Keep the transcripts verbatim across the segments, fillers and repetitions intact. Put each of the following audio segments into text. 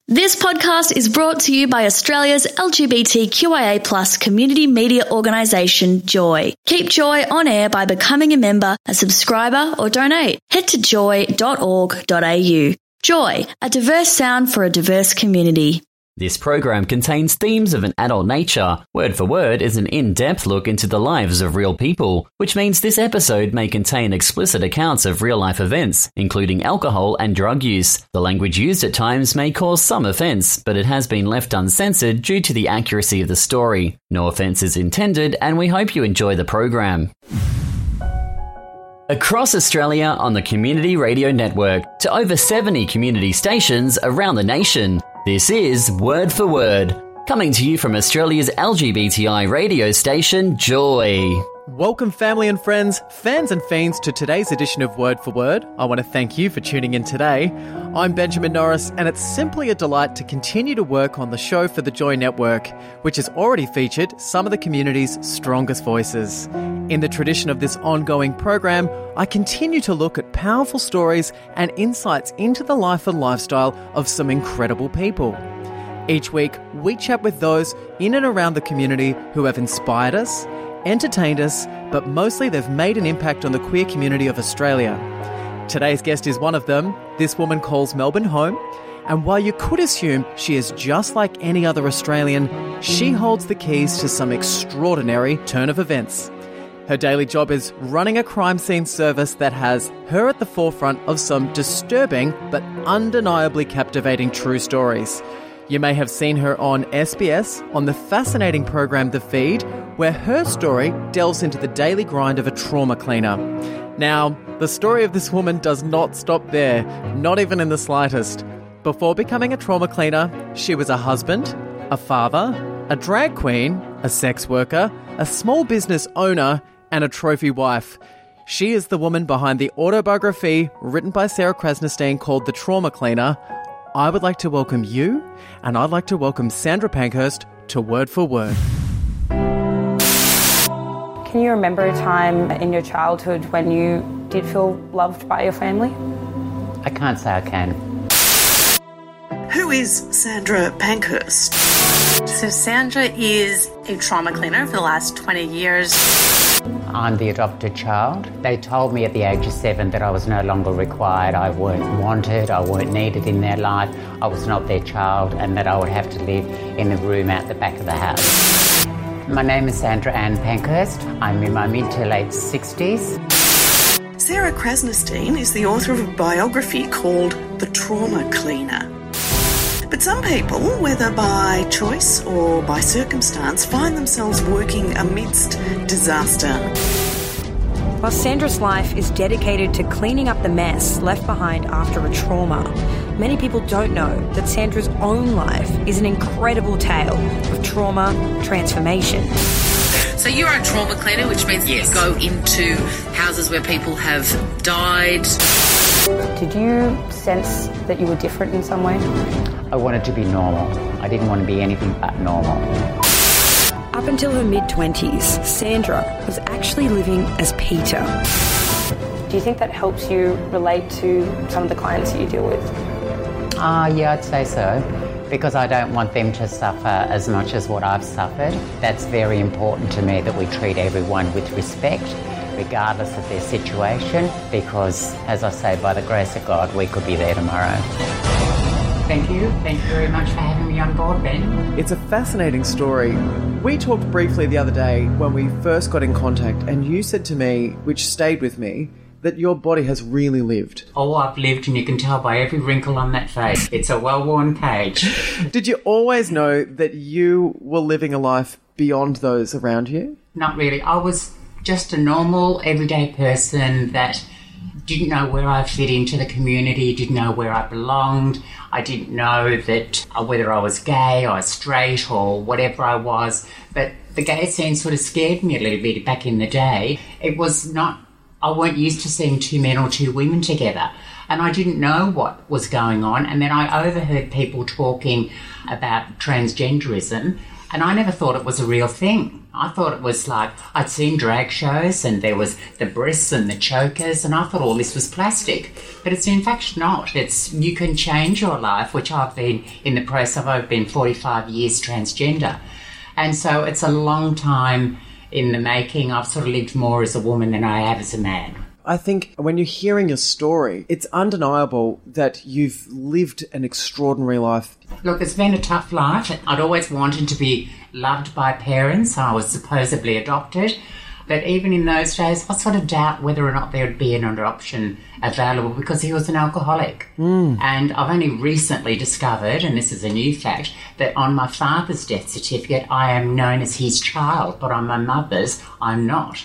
This podcast is brought to you by Australia's L G B T Q I A plus community media organisation, Joy. Keep Joy on air by becoming a member, a subscriber or donate. Head to joy dot org dot a u. Joy, a diverse sound for a diverse community. This program contains themes of an adult nature. Word for Word is an in-depth look into the lives of real people, which means this episode may contain explicit accounts of real-life events, including alcohol and drug use. The language used at times may cause some offence, but it has been left uncensored due to the accuracy of the story. No offence is intended, and we hope you enjoy the program. Across Australia on the Community Radio Network to over seventy community stations around the nation, this is Word for Word, coming to you from Australia's L G B T I radio station, Joy. Welcome, family and friends, fans and fiends, to today's edition of Word for Word. I want to thank you for tuning in today. I'm Benjamin Norris, and it's simply a delight to continue to work on the show for the Joy Network, which has already featured some of the community's strongest voices. In the tradition of this ongoing program, I continue to look at powerful stories and insights into the life and lifestyle of some incredible people. Each week, we chat with those in and around the community who have inspired us, entertained us, but mostly they've made an impact on the queer community of Australia. Today's guest is one of them. This woman calls Melbourne home, and while you could assume she is just like any other Australian, she holds the keys to some extraordinary turn of events. Her daily job is running a crime scene service that has her at the forefront of some disturbing but undeniably captivating true stories. You may have seen her on S B S on the fascinating program The Feed, where her story delves into the daily grind of a trauma cleaner. Now, the story of this woman does not stop there, not even in the slightest. Before becoming a trauma cleaner, she was a husband, a father, a drag queen, a sex worker, a small business owner, and a trophy wife. She is the woman behind the autobiography written by Sarah Krasnostein called The Trauma Cleaner. I would like to welcome you, and I'd like to welcome Sandra Pankhurst to Word for Word. Can you remember a time in your childhood when you did feel loved by your family? I can't say I can. Who is Sandra Pankhurst? So Sandra is a trauma cleaner for the last twenty years. I'm the adopted child. They told me at the age of seven that I was no longer required, I weren't wanted, I weren't needed in their life, I was not their child, and that I would have to live in a room out the back of the house. My name is Sandra Ann Pankhurst. I'm in my mid to late sixties. Sarah Krasnostein is the author of a biography called The Trauma Cleaner. But some people, whether by choice or by circumstance, find themselves working amidst disaster. While Sandra's life is dedicated to cleaning up the mess left behind after a trauma, many people don't know that Sandra's own life is an incredible tale of trauma transformation. So you're a trauma cleaner, which means yes. that you go into houses where people have died. Did you sense that you were different in some way? I wanted to be normal. I didn't want to be anything but normal. Up until her mid-twenties, Sandra was actually living as Peter. Do you think that helps you relate to some of the clients that you deal with? Ah, uh, yeah, I'd say so. Because I don't want them to suffer as much as what I've suffered. That's very important to me, that we treat everyone with respect, regardless of their situation, because, as I say, by the grace of God, we could be there tomorrow. Thank you. Thank you very much for having me on board, Ben. It's a fascinating story. We talked briefly the other day when we first got in contact, and you said to me, which stayed with me, that your body has really lived. Oh, I've lived, and you can tell by every wrinkle on that face. It's a well-worn cage. Did you always know that you were living a life beyond those around you? Not really. I was just a normal, everyday person that didn't know where I fit into the community, didn't know where I belonged. I didn't know that uh, whether I was gay or straight or whatever I was. But the gay scene sort of scared me a little bit back in the day. It was not, I weren't used to seeing two men or two women together. And I didn't know what was going on. And then I overheard people talking about transgenderism. And I never thought it was a real thing. I thought it was like, I'd seen drag shows and there was the breasts and the chokers, and I thought all this was plastic. But it's in fact not. It's, you can change your life, which I've been in the process of. I've been forty-five years transgender. And so it's a long time in the making. I've sort of lived more as a woman than I have as a man. I think when you're hearing your story, it's undeniable that you've lived an extraordinary life. Look, it's been a tough life. I'd always wanted to be loved by parents. I was supposedly adopted. But even in those days, I sort of doubt whether or not there would be an adoption available because he was an alcoholic. Mm. And I've only recently discovered, and this is a new fact, that on my father's death certificate, I am known as his child, but on my mother's, I'm not.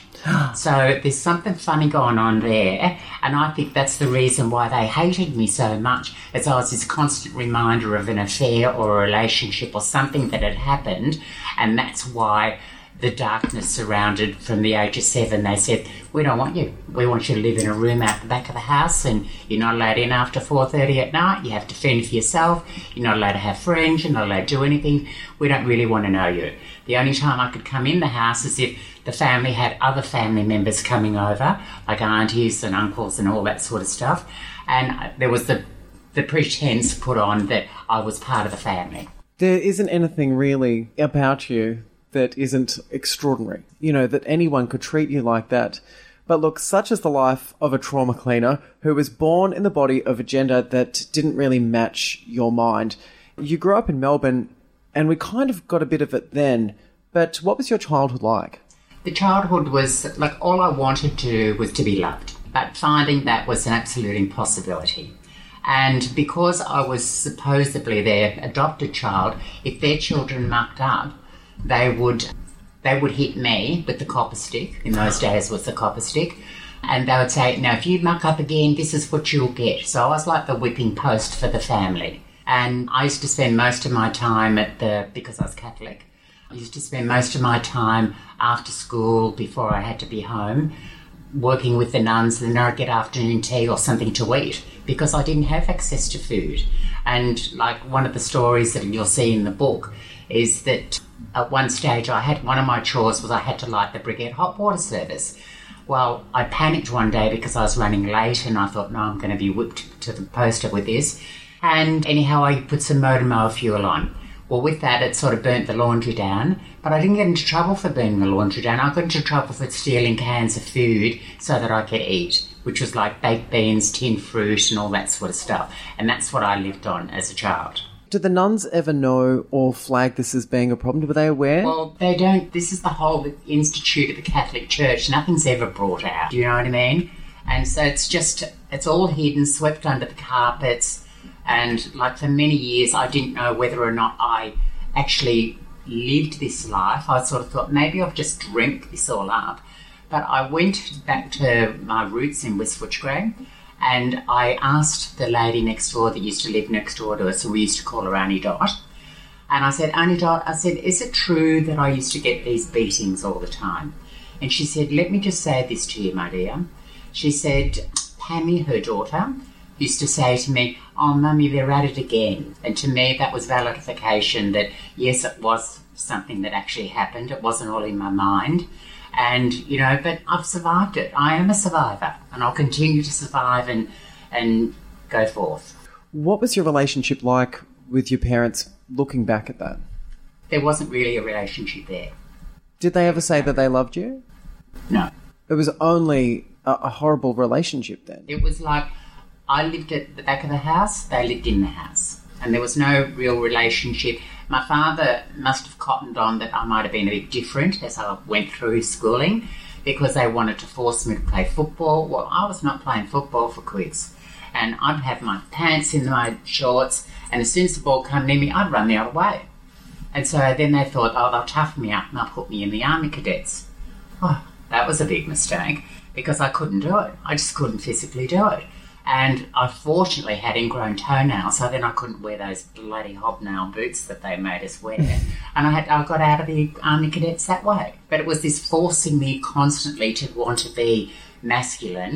So there's something funny going on there, and I think that's the reason why they hated me so much, as I was this constant reminder of an affair or a relationship or something that had happened, and that's why the darkness surrounded from the age of seven. They said, we don't want you. We want you to live in a room out the back of the house, and you're not allowed in after four thirty at night. You have to fend for yourself. You're not allowed to have friends. You're not allowed to do anything. We don't really want to know you. The only time I could come in the house is if the family had other family members coming over, like aunties and uncles and all that sort of stuff. And there was the, the pretense put on that I was part of the family. There isn't anything really about you that isn't extraordinary, you know, that anyone could treat you like that. But look, such is the life of a trauma cleaner who was born in the body of a gender that didn't really match your mind. You grew up in Melbourne, and we kind of got a bit of it then, but what was your childhood like? The childhood was, like, all I wanted to do was to be loved, but finding that was an absolute impossibility. And because I was supposedly their adopted child, if their children mucked up, they would they would hit me with the copper stick. In those days was the copper stick. And they would say, now, if you muck up again, this is what you'll get. So I was like the whipping post for the family. And I used to spend most of my time at the, because I was Catholic, I used to spend most of my time after school, before I had to be home, working with the nuns, and then I'd get afternoon tea or something to eat because I didn't have access to food. And like one of the stories that you'll see in the book is that at one stage I had, one of my chores was I had to light the Briquette hot water service. Well, I panicked one day because I was running late and I thought, no, I'm going to be whipped to the poster with this. And anyhow, I put some motor mower fuel on. Well, with that, it sort of burnt the laundry down, but I didn't get into trouble for burning the laundry down. I got into trouble for stealing cans of food so that I could eat, which was like baked beans, tinned fruit and all that sort of stuff. And that's what I lived on as a child. Did the nuns ever know or flag this as being a problem? Were they aware? Well, they don't. This is the whole institute of the Catholic Church. Nothing's ever brought out. Do you know what I mean? And so it's just, it's all hidden, swept under the carpets. And like for many years, I didn't know whether or not I actually lived this life. I sort of thought maybe I've just dreamt this all up. But I went back to my roots in West Footscray, and I asked the lady next door that used to live next door to us, so we used to call her Auntie Dot. And I said, Auntie Dot, I said, is it true that I used to get these beatings all the time? And she said, let me just say this to you, my dear. She said, Pammy, her daughter, used to say to me, oh, Mummy, they're at it again. And to me, that was validation that, yes, it was something that actually happened. It wasn't all in my mind. And, you know, but I've survived it. I am a survivor, and I'll continue to survive and and go forth. What was your relationship like with your parents looking back at that? There wasn't really a relationship there. Did they ever say that they loved you? No. It was only a, a horrible relationship then? It was like I lived at the back of the house, they lived in the house, and there was no real relationship. My father must have cottoned on that I might have been a bit different as I went through schooling because they wanted to force me to play football. Well, I was not playing football for quids. And I'd have my pants in my shorts, and as soon as the ball came near me, I'd run the other way. And so then they thought, oh, they'll tough me up and they'll put me in the Army Cadets. Oh, that was a big mistake because I couldn't do it. I just couldn't physically do it. And I fortunately had ingrown toenails, so then I couldn't wear those bloody hobnail boots that they made us wear. And I had I got out of the Army Cadets that way. But it was this forcing me constantly to want to be masculine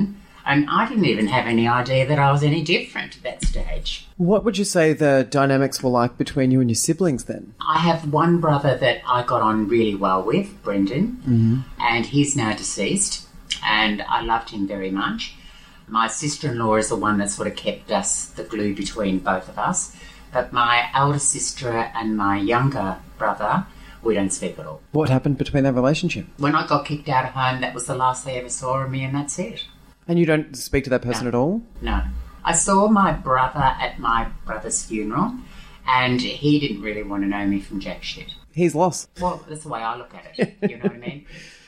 And I didn't even have any idea that I was any different at that stage. What would you say the dynamics were like between you and your siblings then? I have one brother that I got on really well with, Brendan, Mm-hmm. and he's now deceased, and I loved him very much. My sister-in-law is the one that sort of kept us, the glue between both of us. But my elder sister and my younger brother, we don't speak at all. What happened between that relationship? When I got kicked out of home, that was the last they ever saw of me, and that's it. And you don't speak to that person No. at all? No. I saw my brother at my brother's funeral, and he didn't really want to know me from jack shit. He's lost. Well, that's the way I look at it. You know what I mean?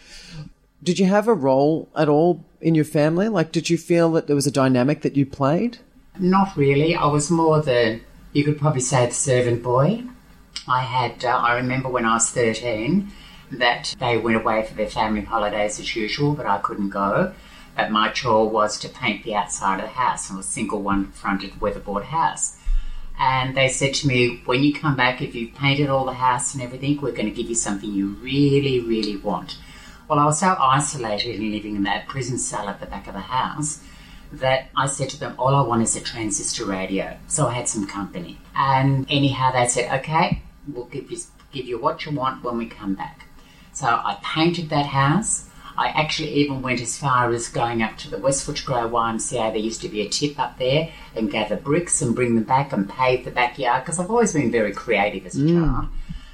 Did you have a role at all in your family? Like, did you feel that there was a dynamic that you played? Not really. I was more the, you could probably say, the servant boy. I had, uh, I remember when I was thirteen that they went away for their family holidays as usual, but I couldn't go. But my chore was to paint the outside of the house, and it was a single one-fronted weatherboard house. And they said to me, when you come back, if you've painted all the house and everything, we're going to give you something you really, really want. Well, I was so isolated and living in that prison cell at the back of the house that I said to them, all I want is a transistor radio. So I had some company. And anyhow, they said, okay, we'll give you, give you what you want when we come back. So I painted that house. I actually even went as far as going up to the West Footscray Y M C A. There used to be a tip up there, and gather bricks and bring them back and pave the backyard, because I've always been very creative as a mm. child.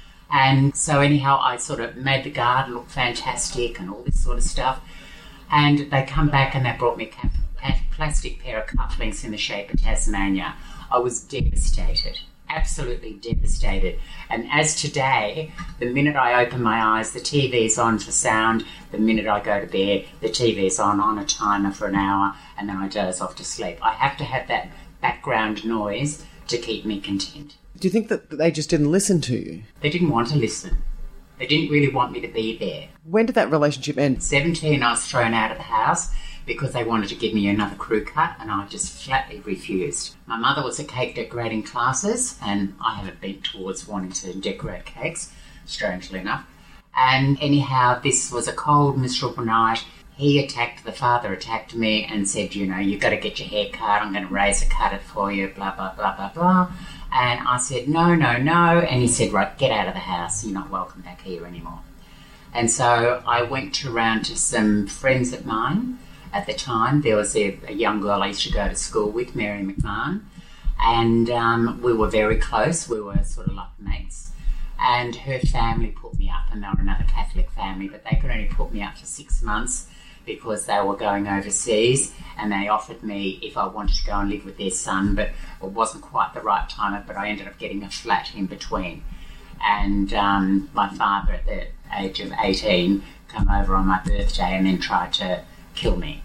And so anyhow, I sort of made the garden look fantastic and all this sort of stuff. And they come back and they brought me a plastic pair of cufflinks in the shape of Tasmania. I was devastated, absolutely devastated. And as today, the minute I open my eyes, the T V's on for sound. The minute I go to bed, the T V's on on a timer for an hour, and then I doze off to sleep. I have to have that background noise to keep me content. Do you think that they just didn't listen to you? They didn't want to listen. They didn't really want me to be there. When did that relationship end? seventeen, I was thrown out of the house because they wanted to give me another crew cut, and I just flatly refused. My mother was at cake decorating classes, and I have a bent towards wanting to decorate cakes, strangely enough. And anyhow, this was a cold, miserable night. He attacked, the father attacked me and said, you know, you've got to get your hair cut, I'm going to razor cut it for you, blah, blah, blah, blah, blah. And I said, no, no, no. And he said, right, get out of the house. You're not welcome back here anymore. And so I went around to some friends of mine. At the time, there was a, a young girl I used to go to school with, Mary McMahon. And um, we were very close. We were sort of like mates. And her family put me up, and they were another Catholic family, but they could only put me up for six months because they were going overseas, and they offered me if I wanted to go and live with their son, but it wasn't quite the right time, but I ended up getting a flat in between. And um, my father, at the age of eighteen, came over on my birthday and then tried to kill me.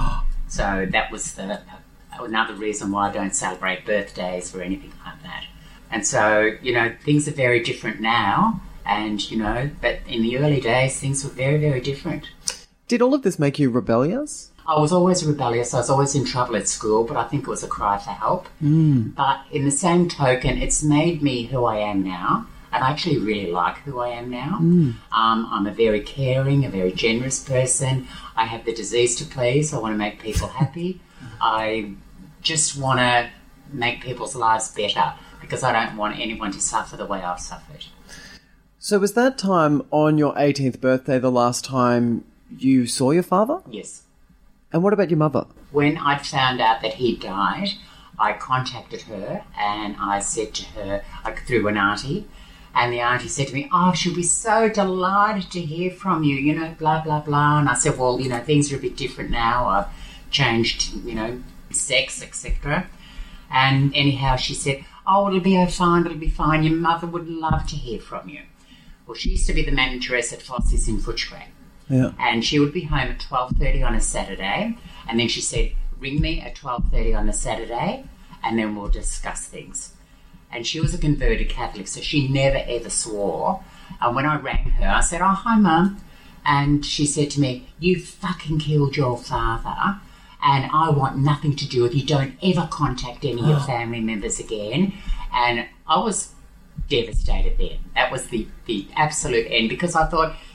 So that was the another reason why I don't celebrate birthdays or anything like that. And so, you know, things are very different now, and, you know, but in the early days, things were very, very different. Did all of this make you rebellious? I was always rebellious. I was always in trouble at school, but I think it was a cry for help. Mm. But in the same token, it's made me who I am now, and I actually really like who I am now. Mm. Um, I'm a very caring, a very generous person. I have the disease to please. I want to make people happy. I just want to make people's lives better, because I don't want anyone to suffer the way I've suffered. So was that time on your eighteenth birthday the last time you saw your father? Yes. And what about your mother? When I found out that he died, I contacted her and I said to her, I through an auntie, and the auntie said to me, oh, she'll be so delighted to hear from you, you know, blah, blah, blah. And I said, well, you know, things are a bit different now. I've changed, you know, sex, et cetera. And anyhow, she said, oh, it'll be oh, fine, it'll be fine. Your mother would love to hear from you. Well, she used to be the manageress at Foss's in Footscray. Yeah. And she would be home at twelve thirty on a Saturday. And then she said, ring me at twelve thirty on a Saturday and then we'll discuss things. And she was a converted Catholic, so she never ever swore. And when I rang her, I said, oh, hi, Mum. And she said to me, you fucking killed your father and I want nothing to do with you. Don't ever contact any of your family members again. And I was devastated then. That was the, the absolute end, because I thought,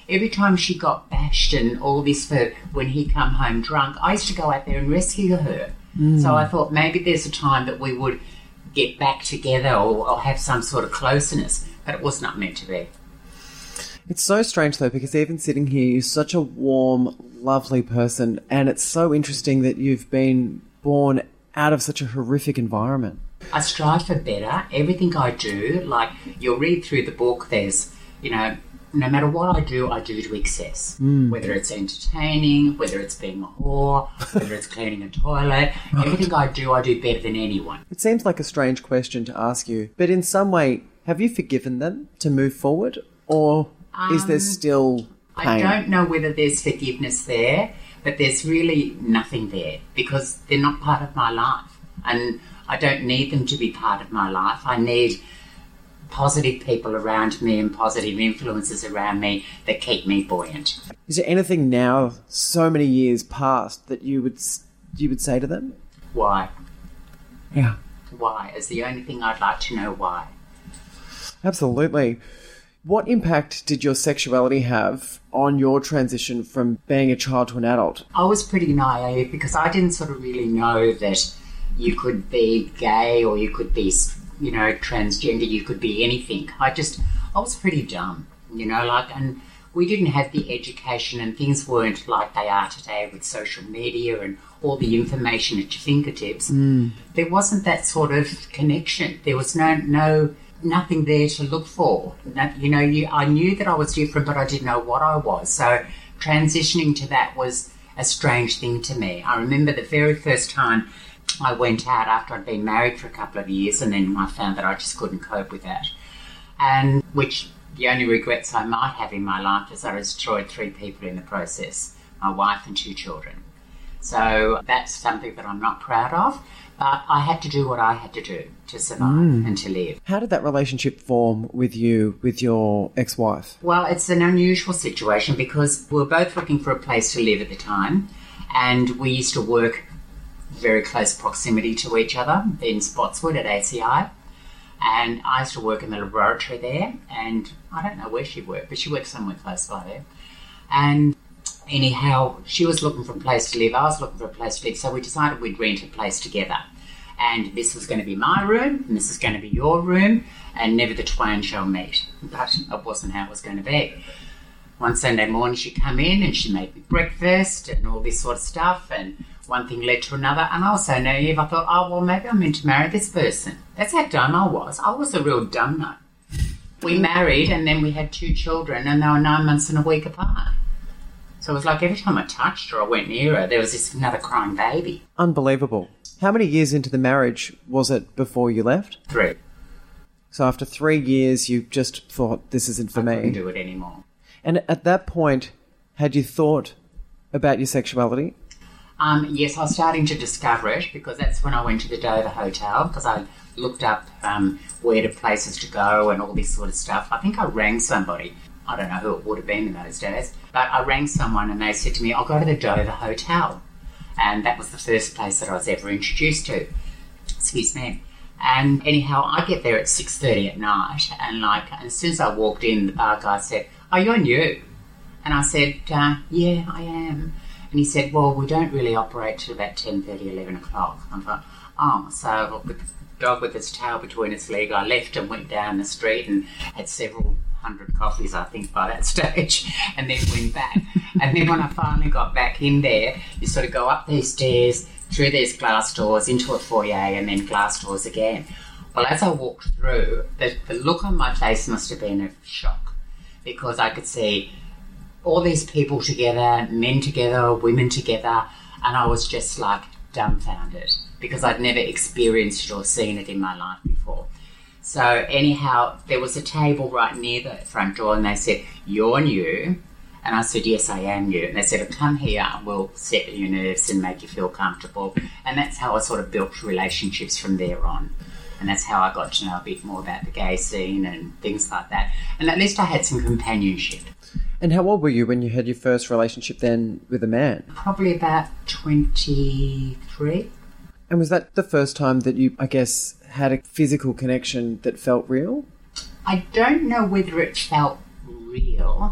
every time she got bashed and all this for when he come home drunk, I used to go out there and rescue her. Mm. So I thought maybe there's a time that we would get back together or, or have some sort of closeness, but it was not meant to be. It's so strange, though, because even sitting here, you're such a warm, lovely person, and it's so interesting that you've been born out of such a horrific environment. I strive for better. Everything I do, like you'll read through the book, there's, you know, no matter what I do, I do to excess. Mm. Whether it's entertaining, whether it's being a whore, whether it's cleaning a toilet, everything I do, I do better than anyone. It seems like a strange question to ask you, but in some way, have you forgiven them to move forward, or um, is there still pain? I don't know whether there's forgiveness there, but there's really nothing there because they're not part of my life, and I don't need them to be part of my life. I need positive people around me and positive influences around me that keep me buoyant. Is there anything now, so many years past, that you would you would say to them? Why? Yeah. Why is the only thing I'd like to know. Why? Absolutely. What impact did your sexuality have on your transition from being a child to an adult? I was pretty naive because I didn't sort of really know that you could be gay or you could be, you know, transgender, you could be anything. I just, I was pretty dumb, you know, like, and we didn't have the education and things weren't like they are today with social media and all the information at your fingertips. Mm. There wasn't that sort of connection. There was no, no, nothing there to look for. No, you know, you, I knew that I was different, but I didn't know what I was. So transitioning to that was a strange thing to me. I remember the very first time I went out after I'd been married for a couple of years, and then I found that I just couldn't cope with that. And which the only regrets I might have in my life is I destroyed three people in the process, my wife and two children. So that's something that I'm not proud of, but I had to do what I had to do to survive mm. and to live. How did that relationship form with you, with your ex-wife? Well, it's an unusual situation because we were both looking for a place to live at the time, and we used to work very close proximity to each other in Spotswood at A C I, and I used to work in the laboratory there, and I don't know where she worked, but she worked somewhere close by there. And anyhow, she was looking for a place to live, I was looking for a place to live, so we decided we'd rent a place together, and this was going to be my room and this is going to be your room, and never the twain shall meet. But it wasn't how it was going to be. One Sunday morning she come in and she made me breakfast and all this sort of stuff, and one thing led to another, and I was so naive, I thought, oh, well, maybe I'm meant to marry this person. That's how dumb I was. I was a real dumb nut. We married, and then we had two children, and they were nine months and a week apart. So it was like every time I touched her, I went near her, there was this another crying baby. Unbelievable. How many years into the marriage was it before you left? Three. So after three years, you just thought, this isn't for I me. I couldn't do it anymore. And at that point, had you thought about your sexuality? Um, yes, I was starting to discover it because that's when I went to the Dover Hotel because I looked up um, where to places to go and all this sort of stuff. I think I rang somebody. I don't know who it would have been in those days, but I rang someone and they said to me, I'll go to the Dover Hotel. And that was the first place that I was ever introduced to. Excuse me. And anyhow, I get there at six thirty at night, and like as soon as I walked in, the bar guy said, "Oh, you're new?" And I said, uh, yeah, I am. And he said, well, we don't really operate till about ten thirty, eleven o'clock. I thought, oh, so with the dog with its tail between its legs, I left and went down the street and had several hundred coffees, I think, by that stage, and then went back. And then when I finally got back in there, you sort of go up these stairs, through these glass doors, into a foyer, and then glass doors again. Well, as I walked through, the, the look on my face must have been of shock because I could see all these people together, men together, women together, and I was just like dumbfounded because I'd never experienced or seen it in my life before. So anyhow, there was a table right near the front door and they said, you're new? And I said, yes, I am new. And they said, come here and we'll settle your nerves and make you feel comfortable. And that's how I sort of built relationships from there on. And that's how I got to know a bit more about the gay scene and things like that. And at least I had some companionship. And how old were you when you had your first relationship then with a man? Probably about twenty-three. And was that the first time that you, I guess, had a physical connection that felt real? I don't know whether it felt real.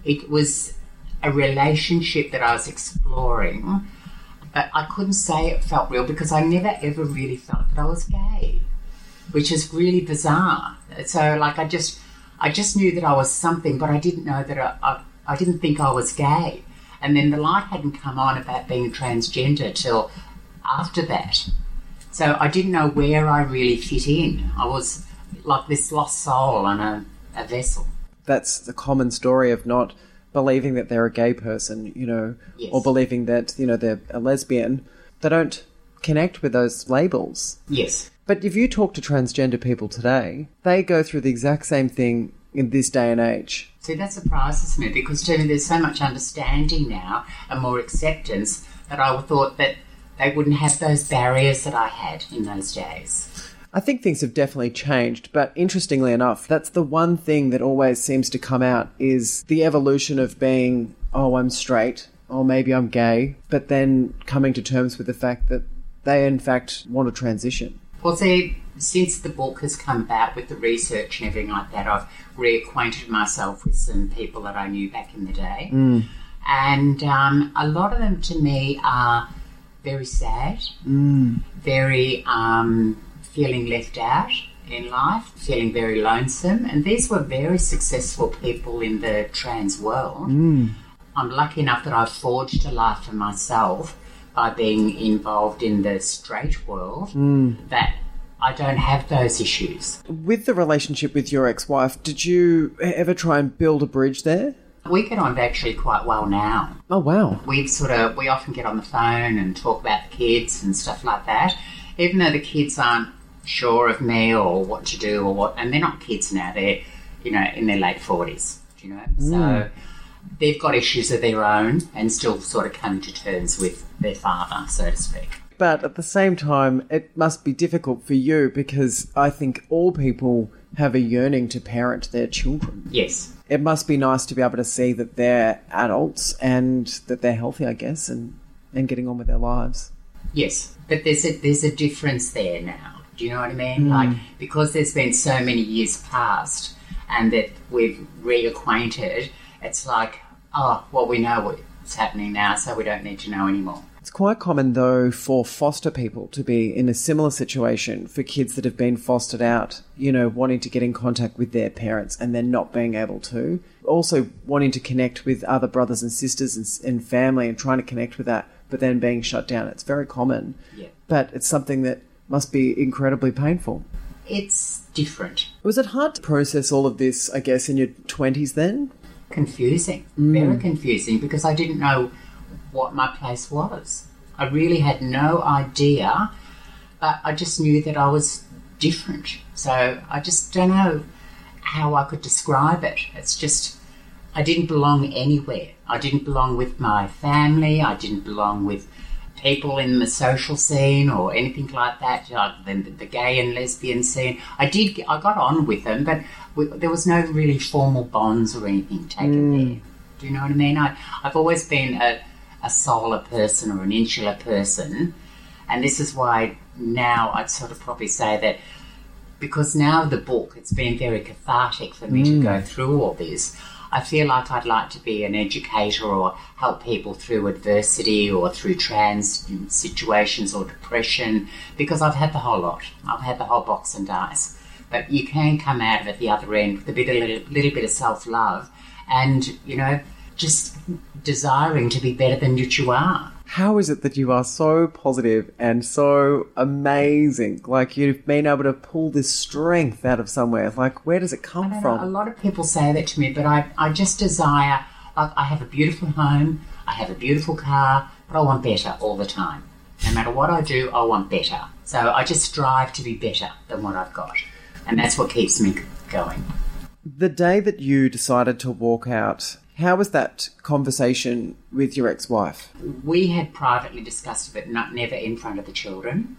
It was a relationship that I was exploring, but I couldn't say it felt real because I never ever really felt that I was gay, which is really bizarre. So, like, I just, I just knew that I was something, but I didn't know that I, I, I didn't think I was gay. And then the light hadn't come on about being transgender till after that. So I didn't know where I really fit in. I was like this lost soul on a, a vessel. That's the common story of not believing that they're a gay person, you know, yes. or believing that, you know, they're a lesbian. They don't connect with those labels. Yes. But if you talk to transgender people today, they go through the exact same thing in this day and age. See, that surprises me because to me there's so much understanding now and more acceptance that I thought that they wouldn't have those barriers that I had in those days. I think things have definitely changed, but interestingly enough, that's the one thing that always seems to come out is the evolution of being, oh, I'm straight, or maybe I'm gay, but then coming to terms with the fact that they in fact want to transition. Well, see, since the book has come about with the research and everything like that, I've reacquainted myself with some people that I knew back in the day. Mm. And um, a lot of them to me are very sad, mm. very um, feeling left out in life, feeling very lonesome. And these were very successful people in the trans world. Mm. I'm lucky enough that I've forged a life for myself by being involved in the straight world, mm. that I don't have those issues. With the relationship with your ex-wife, did you ever try and build a bridge there? We get on actually quite well now. Oh, wow. We sort of, we often get on the phone and talk about the kids and stuff like that, even though the kids aren't sure of me or what to do or what, and they're not kids now, they're, you know, in their late forties, you know, mm. so they've got issues of their own and still sort of coming to terms with their father, so to speak. But at the same time, it must be difficult for you because I think all people have a yearning to parent their children. Yes. It must be nice to be able to see that they're adults and that they're healthy, I guess, and, and getting on with their lives. Yes, but there's a, there's a difference there now. Do you know what I mean? Mm. Like, because there's been so many years past and that we've reacquainted, it's like, oh, well, we know what's happening now, so we don't need to know anymore. It's quite common, though, for foster people to be in a similar situation for kids that have been fostered out, you know, wanting to get in contact with their parents and then not being able to. Also wanting to connect with other brothers and sisters and, and family and trying to connect with that, but then being shut down. It's very common. Yeah. But it's something that must be incredibly painful. It's different. Was it hard to process all of this, I guess, in your twenties then? Confusing. Mm. Very confusing because I didn't know what my place was. I really had no idea, but I just knew that I was different. So I just don't know how I could describe it. It's just, I didn't belong anywhere. I didn't belong with my family. I didn't belong with people in the social scene or anything like that, other than the, the gay and lesbian scene. I did, I got on with them, but we, there was no really formal bonds or anything taken Mm. there. Do you know what I mean? I, I've always been a a solar person or an insular person, and this is why now I'd sort of probably say that because now the book, it's been very cathartic for me mm. to go through all this. I feel like I'd like to be an educator or help people through adversity or through trans situations or depression, because I've had the whole lot. I've had the whole box and dice. But you can come out of it the other end with a bit, a little, little bit of self-love and, you know, just desiring to be better than what you are. How is it that you are so positive and so amazing? Like, you've been able to pull this strength out of somewhere. Like, where does it come from? Know, a lot of people say that to me, but I, I just desire, like, I have a beautiful home, I have a beautiful car, but I want better all the time. No matter what I do, I want better. So I just strive to be better than what I've got. And that's what keeps me going. The day that you decided to walk out, how was that conversation with your ex-wife? We had privately discussed it, but not, never in front of the children.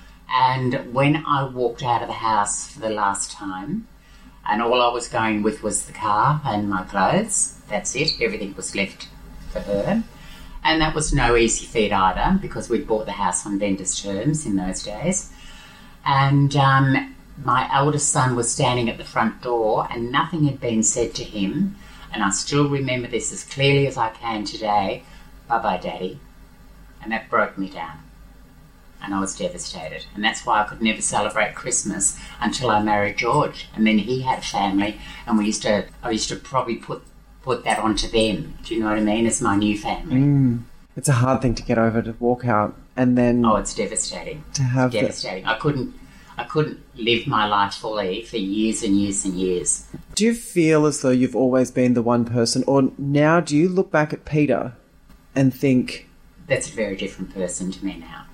And when I walked out of the house for the last time, and all I was going with was the car and my clothes, that's it, everything was left for her. And that was no easy feat either, because we'd bought the house on vendor's terms in those days. And um, my eldest son was standing at the front door, and nothing had been said to him and I still remember this as clearly as I can today, "Bye-bye, Daddy." And that broke me down. And I was devastated. And that's why I could never celebrate Christmas until I married George. And then he had a family, and we used to, I used to probably put, put that onto them. Do you know what I mean? As my new family. Mm. It's a hard thing to get over, to walk out and then... Oh, it's devastating. To have it's devastating. I couldn't, I couldn't live my life fully for years and years and years. Do you feel as though you've always been the one person, or now do you look back at Peter and think... That's a very different person to me now.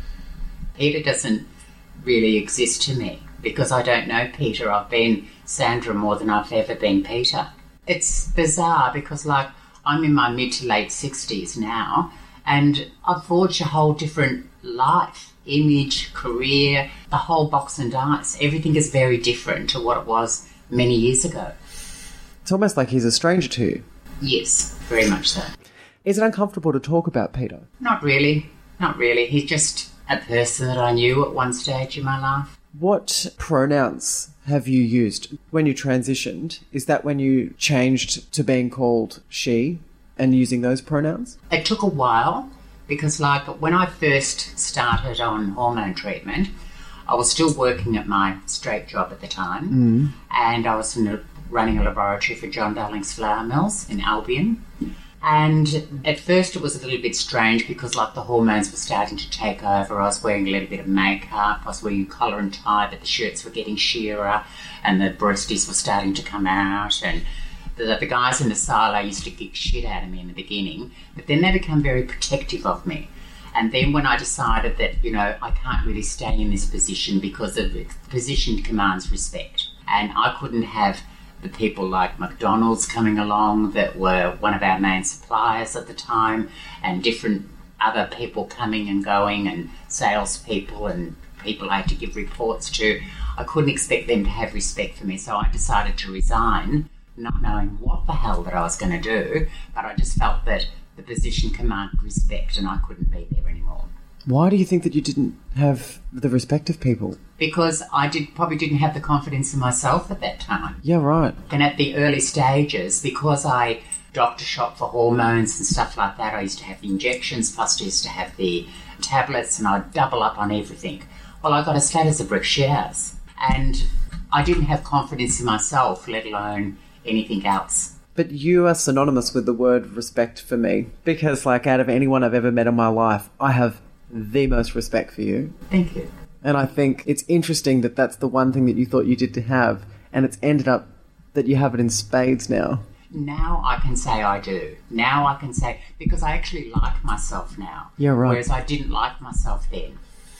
Peter doesn't really exist to me because I don't know Peter. I've been Sandra more than I've ever been Peter. It's bizarre because, like, I'm in my mid to late sixties now, and I've forged a whole different life, image, career, the whole box and dice. Everything is very different to what it was many years ago. It's almost like he's a stranger to you. Yes, very much so. Is it uncomfortable to talk about Peter? Not really. Not really. He's just a person that I knew at one stage in my life. What pronouns have you used when you transitioned? Is that when you changed to being called she and using those pronouns? It took a while because, like, when I first started on hormone treatment, I was still working at my straight job at the time, mm. and I was in a, running a laboratory for John Darling's Flour Mills in Albion. And at first it was a little bit strange because, like, the hormones were starting to take over. I was wearing a little bit of makeup. I was wearing collar and tie, but the shirts were getting sheerer and the breasties were starting to come out. And the, the guys in the silo used to kick shit out of me in the beginning. But then they became very protective of me. And then when I decided that, you know, I can't really stay in this position because of the position commands respect. And I couldn't have the people like McDonald's coming along that were one of our main suppliers at the time, and different other people coming and going, and salespeople and people I had to give reports to. I couldn't expect them to have respect for me, so I decided to resign, not knowing what the hell that I was going to do, but I just felt that the position commanded respect and I couldn't be there anymore. Why do you think that you didn't have the respect of people? Because I did probably didn't have the confidence in myself at that time. Yeah, right. And at the early stages, because I doctor shop for hormones and stuff like that, I used to have the injections, plus I used to have the tablets, and I'd double up on everything. Well, I got as fat as a brick shit house. And I didn't have confidence in myself, let alone anything else. But you are synonymous with the word respect for me, because, like, out of anyone I've ever met in my life, I have the most respect for you. Thank you. And I think it's interesting that that's the one thing that you thought you did to have, and it's ended up that you have it in spades now. Now I can say I do. Now I can say, because I actually like myself now. Yeah, right. Whereas I didn't like myself then.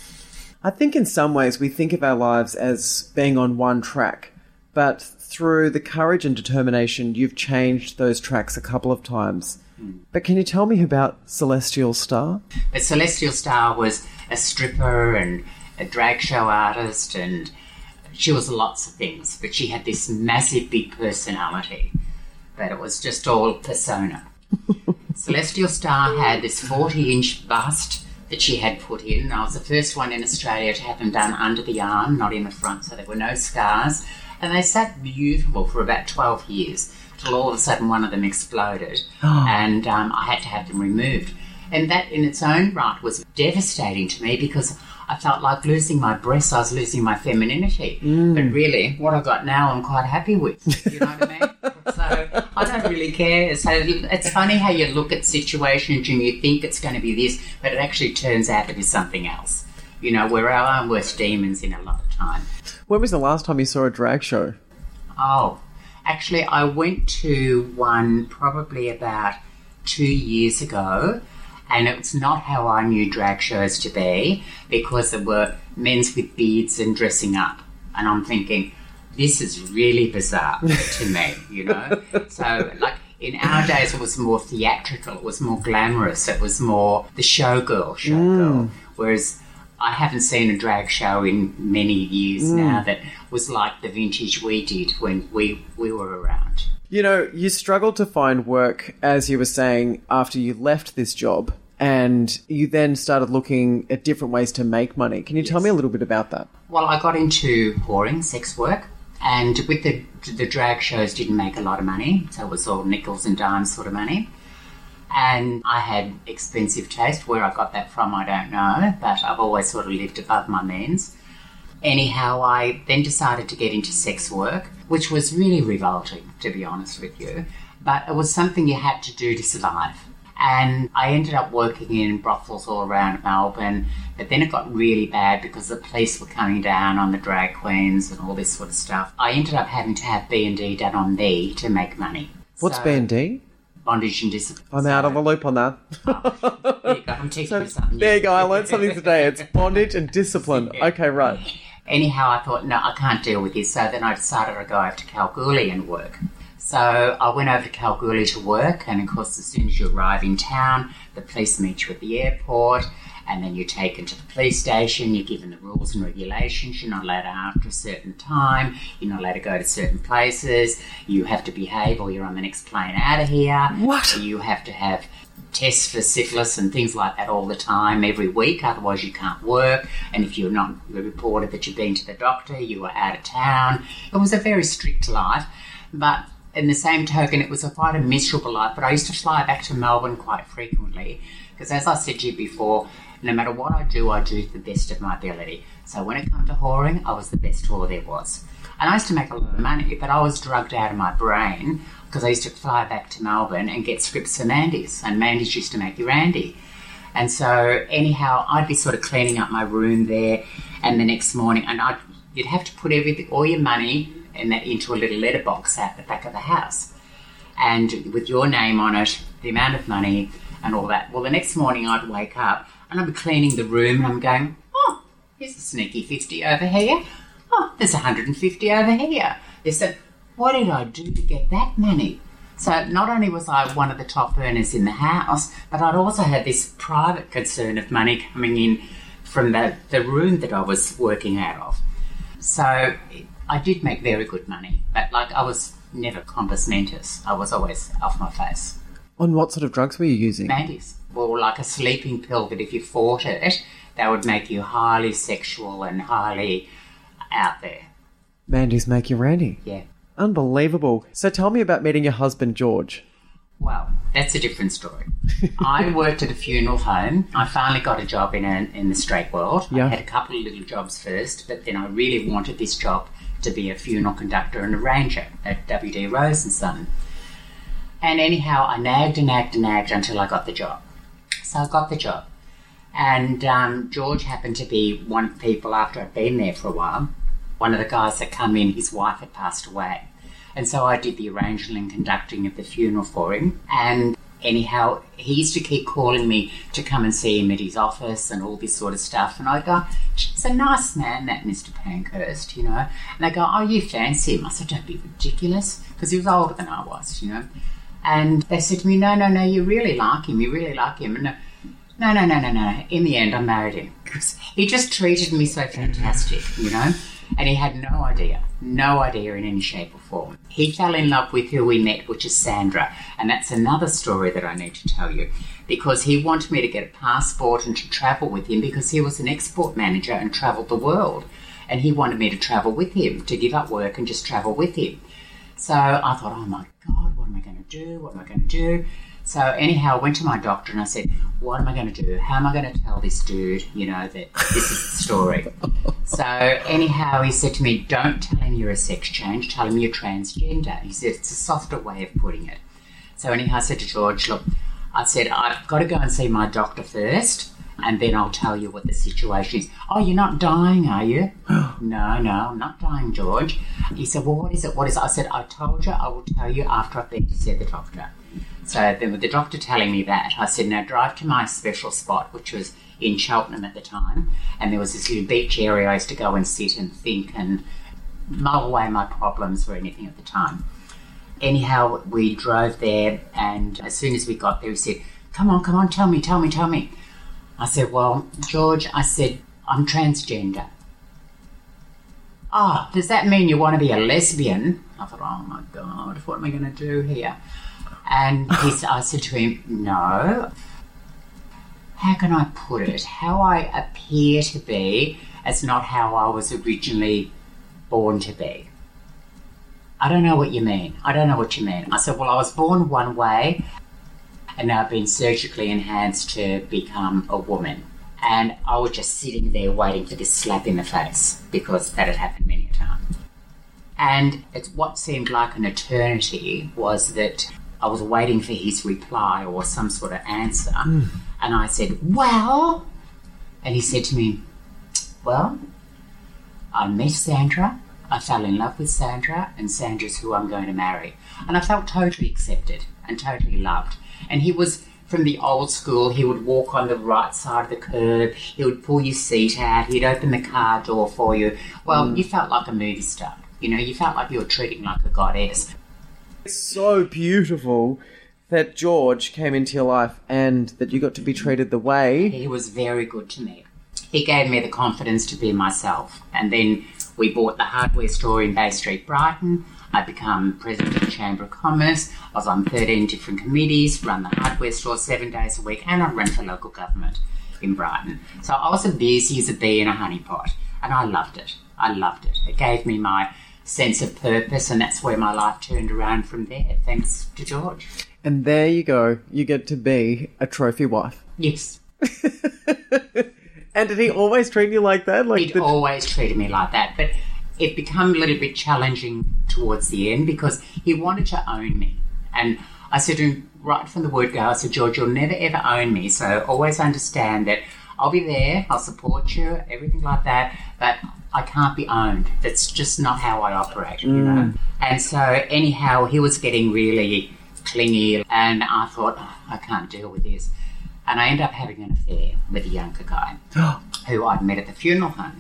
I think in some ways we think of our lives as being on one track, but through the courage and determination, you've changed those tracks a couple of times. Mm. But can you tell me about Celestial Star? But Celestial Star was a stripper and a drag show artist, and she was lots of things, but she had this massive big personality, but it was just all persona. Celestial Star had this forty inch bust that she had put in. I was the first one in Australia to have them done under the arm, not in the front, so there were no scars, and they sat beautiful for about twelve years till all of a sudden one of them exploded. Oh. and um, I had to have them removed. And that in its own right was devastating to me because I felt like losing my breasts, I was losing my femininity. Mm. But really, what I've got now I'm quite happy with. You know what I mean? So I don't really care. So it's funny how you look at situations and you think it's going to be this, but it actually turns out to be something else. You know, we're our own worst demons in a lot of time. When was the last time you saw a drag show? Oh, actually I went to one probably about two years ago. And it's not how I knew drag shows to be, because there were men's with beards and dressing up. And I'm thinking, this is really bizarre to me, you know. So, like, in our days it was more theatrical, it was more glamorous, it was more the showgirl, showgirl. Mm. Whereas I haven't seen a drag show in many years mm. now that was like the vintage we did when we, we were around. You know, you struggled to find work, as you were saying, after you left this job, and you then started looking at different ways to make money. Can you yes. tell me a little bit about that? Well, I got into whoring, sex work, And with the the drag shows didn't make a lot of money, so it was all nickels and dimes sort of money. And I had expensive taste. Where I got that from, I don't know, but I've always sort of lived above my means. Anyhow, I then decided to get into sex work, which was really revolting, to be honest with you. But it was something you had to do to survive. And I ended up working in brothels all around Melbourne, but then it got really bad because the police were coming down on the drag queens and all this sort of stuff. I ended up having to have B and D done on me to make money. What's so, B and D? Bondage and discipline. I'm out of the loop on that. Oh, there you go. I'm teaching you something. There you go. I learned something today. It's bondage and discipline. Yeah. Okay, right. Anyhow, I thought, no, I can't deal with this. So then I decided I'd go over to Kalgoorlie and work. So I went over to Kalgoorlie to work, and of course, as soon as you arrive in town, the police meet you at the airport, and then you're taken to the police station. You're given the rules and regulations. You're not allowed out after a certain time. You're not allowed to go to certain places. You have to behave, or you're on the next plane out of here. What? You have to have tests for syphilis and things like that all the time, every week, otherwise you can't work. And if you're not reported that you've been to the doctor, you are out of town. It was a very strict life, but in the same token, it was a quite a miserable life. But I used to fly back to Melbourne quite frequently because, as I said to you before, no matter what I do, I do to the best of my ability. So when it came to whoring, I was the best whore there was. And I used to make a lot of money, but I was drugged out of my brain because I used to fly back to Melbourne and get scripts for Mandy's, and Mandy's used to make you Randy. And so anyhow, I'd be sort of cleaning up my room there, and the next morning, and I'd, you'd have to put everything, all your money in that, into a little letterbox out the back of the house, and with your name on it, the amount of money and all that. Well, the next morning I'd wake up and I'd be cleaning the room and I'm going, oh, here's a sneaky fifty over here. Oh, there's one hundred fifty over here. They said, what did I do to get that money? So not only was I one of the top earners in the house, but I'd also had this private concern of money coming in from the, the room that I was working out of. So I did make very good money, but like I was never compos mentis. I was always off my face. On what sort of drugs were you using? Mandy's. Well, like a sleeping pill that if you fought it, that would make you highly sexual and highly out there. Mandy's make you Randy. Yeah. Unbelievable. So tell me about meeting your husband, George. Well, that's a different story. I worked at a funeral home. I finally got a job in a, in the straight world. Yeah. I had a couple of little jobs first, but then I really wanted this job to be a funeral conductor and arranger at W D Rose and Son. And anyhow, I nagged and nagged and nagged until I got the job. So I got the job. And um, George happened to be one of the people, after I'd been there for a while, one of the guys that come in, his wife had passed away. And so I did the arranging and conducting of the funeral for him. And anyhow, he used to keep calling me to come and see him at his office and all this sort of stuff. And I go, he's a nice man, that Mister Pankhurst, you know. And they go, oh, you fancy him? I said, don't be ridiculous, because he was older than I was, you know. And they said to me, no, no, no, you really like him, you really like him. And no, no, no, no, no. In the end, I married him because he just treated me so fantastic, you know. And he had no idea, no idea in any shape or form. He fell in love with who we met, which is Sandra. And that's another story that I need to tell you, because he wanted me to get a passport and to travel with him because he was an export manager and travelled the world. And he wanted me to travel with him, to give up work and just travel with him. So I thought, oh my God, what am I going to do? What am I going to do? So anyhow, I went to my doctor and I said, what am I going to do? How am I going to tell this dude, you know, that this is the story? So anyhow, he said to me, don't tell him you're a sex change, tell him you're transgender. He said, it's a softer way of putting it. So anyhow, I said to George, look, I said, I've got to go and see my doctor first and then I'll tell you what the situation is. Oh, you're not dying, are you? No, no, I'm not dying, George. He said, well, what is it? What is it? I said, I told you I will tell you after I've been to see the doctor. So then with the doctor telling me that, I said, now drive to my special spot, which was in Cheltenham at the time, and there was this little beach area I used to go and sit and think and mull away my problems or anything at the time. Anyhow, we drove there, and as soon as we got there, he said, come on, come on, tell me, tell me, tell me. I said, well, George, I said, I'm transgender. Oh, does that mean you want to be a lesbian? I thought, oh my God, what am I going to do here? And he, I said to him, no. How can I put it? How I appear to be is not how I was originally born to be. I don't know what you mean. I don't know what you mean. I said, well, I was born one way and now I've been surgically enhanced to become a woman. And I was just sitting there waiting for this slap in the face because that had happened many a time. And it's what seemed like an eternity was that I was waiting for his reply or some sort of answer. Mm. And I said, well, and he said to me, well, I met Sandra, I fell in love with Sandra, and Sandra's who I'm going to marry. And I felt totally accepted and totally loved. And he was from the old school. He would walk on the right side of the curb, he would pull your seat out, he'd open the car door for you. Well, mm. you felt like a movie star. You know, you felt like you were treating like a goddess. It's so beautiful that George came into your life and that you got to be treated the way. He was very good to me. He gave me the confidence to be myself. And then we bought the hardware store in Bay Street, Brighton. I became president of the Chamber of Commerce. I was on thirteen different committees, run the hardware store seven days a week, and I ran for local government in Brighton. So I was as busy as a bee in a honeypot, and I loved it. I loved it. It gave me my sense of purpose, and that's where my life turned around from there, thanks to George. And there you go. You get to be a trophy wife. Yes. And did he always treat you like that? Like He'd the... always treated me like that, but it became a little bit challenging towards the end because he wanted to own me. And I said to him right from the word go, I said, George, you'll never ever own me, so always understand that I'll be there, I'll support you, everything like that, but I can't be owned. That's just not how I operate, mm. you know. And so anyhow, he was getting really clingy, and I thought, oh, I can't deal with this. And I ended up having an affair with a younger guy who I'd met at the funeral home.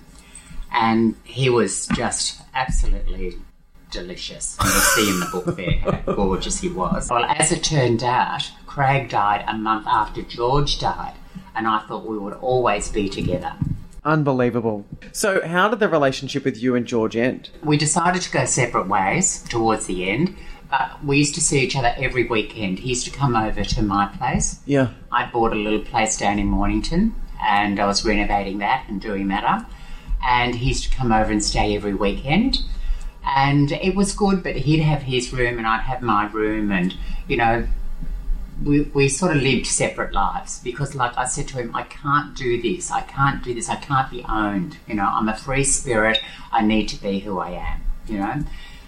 And he was just absolutely delicious. And you'll see in the book there how gorgeous he was. Well, as it turned out, Craig died a month after George died, and I thought we would always be together. Unbelievable. So how did the relationship with you and George end? We decided to go separate ways towards the end. But we used to see each other every weekend. He used to come over to my place. Yeah. I bought a little place down in Mornington, and I was renovating that and doing that up. And he used to come over and stay every weekend. And it was good, but he'd have his room and I'd have my room. And, you know, we, we sort of lived separate lives because, like I said to him, I can't do this. I can't do this. I can't be owned. You know, I'm a free spirit. I need to be who I am, you know.